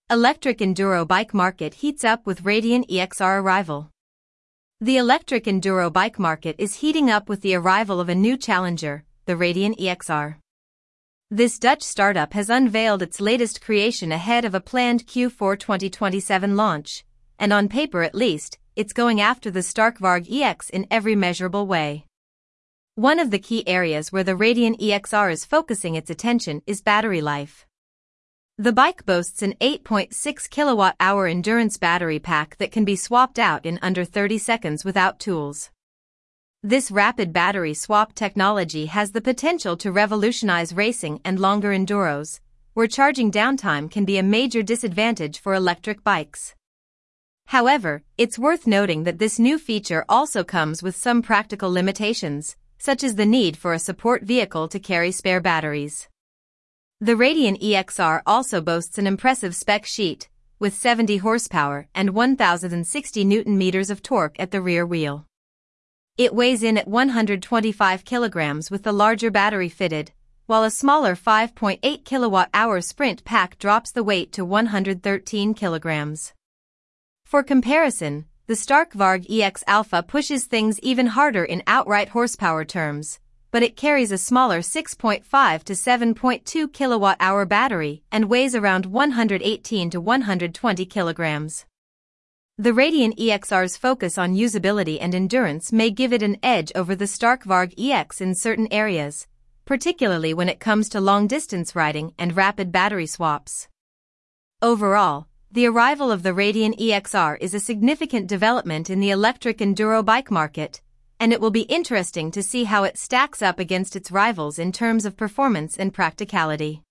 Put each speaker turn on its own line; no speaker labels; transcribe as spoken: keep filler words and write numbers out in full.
Electric enduro bike market heats up with Radian E X R arrival. The electric enduro bike market is heating up with the arrival of a new challenger, the Radian E X R. This Dutch startup has unveiled its latest creation ahead of a planned Q four twenty twenty-seven launch, and on paper at least, it's going after the Starkvarg E X in every measurable way. One of the key areas where the Radian E X R is focusing its attention is battery life. The bike boasts an eight point six kilowatt hour endurance battery pack that can be swapped out in under thirty seconds without tools. This rapid battery swap technology has the potential to revolutionize racing and longer enduros, where charging downtime can be a major disadvantage for electric bikes. However, it's worth noting that this new feature also comes with some practical limitations, such as the need for a support vehicle to carry spare batteries. The Radian E X R also boasts an impressive spec sheet, with seventy horsepower and one thousand sixty newton meters of torque at the rear wheel. It weighs in at one hundred twenty-five kilograms with the larger battery fitted, while a smaller five point eight kilowatt hour Sprint pack drops the weight to one hundred thirteen kilograms. For comparison, the Starkvarg E X Alpha pushes things even harder in outright horsepower terms, but it carries a smaller six point five to seven point two kilowatt hour battery and weighs around one hundred eighteen to one hundred twenty kilograms. The Radian E X R's focus on usability and endurance may give it an edge over the Starkvarg E X in certain areas, particularly when it comes to long-distance riding and rapid battery swaps. Overall, the arrival of the Radian E X R is a significant development in the electric enduro bike market, and it will be interesting to see how it stacks up against its rivals in terms of performance and practicality.